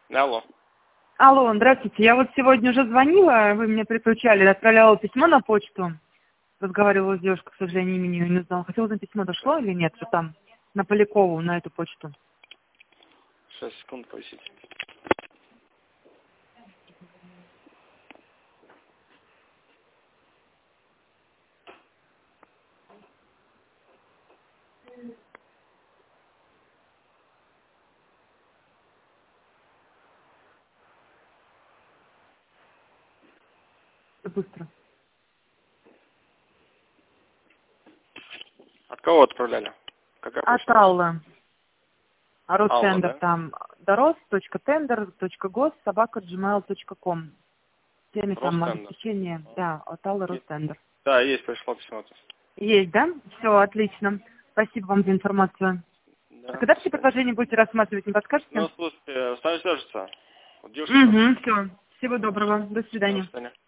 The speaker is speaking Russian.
Алло. Алло, здравствуйте. Я вот сегодня уже звонила, вы мне переключали, отправляла письмо на почту. Разговаривала с девушкой, к сожалению, имени ее не знала. Хотела узнать, письмо дошло или нет, что там, на Полякову, на эту почту. 6 секунд повисите. Быстро. От кого отправляли? Какая От почта? Аллы. Алла, Ростендер да? там. doros.tender.gos@gmail.com. Теме там Ростендер. обеспечения. Да, от Аллы Ростендер. Да, есть, пришло письмо. Есть, да? Все, отлично. Спасибо вам за информацию. А Да, когда до все свидания. предложения будете рассматривать, не подскажете? Ну, слушайте, с вами свяжется. Вот девушка. Угу, все. Всего доброго. До До свидания. свидания.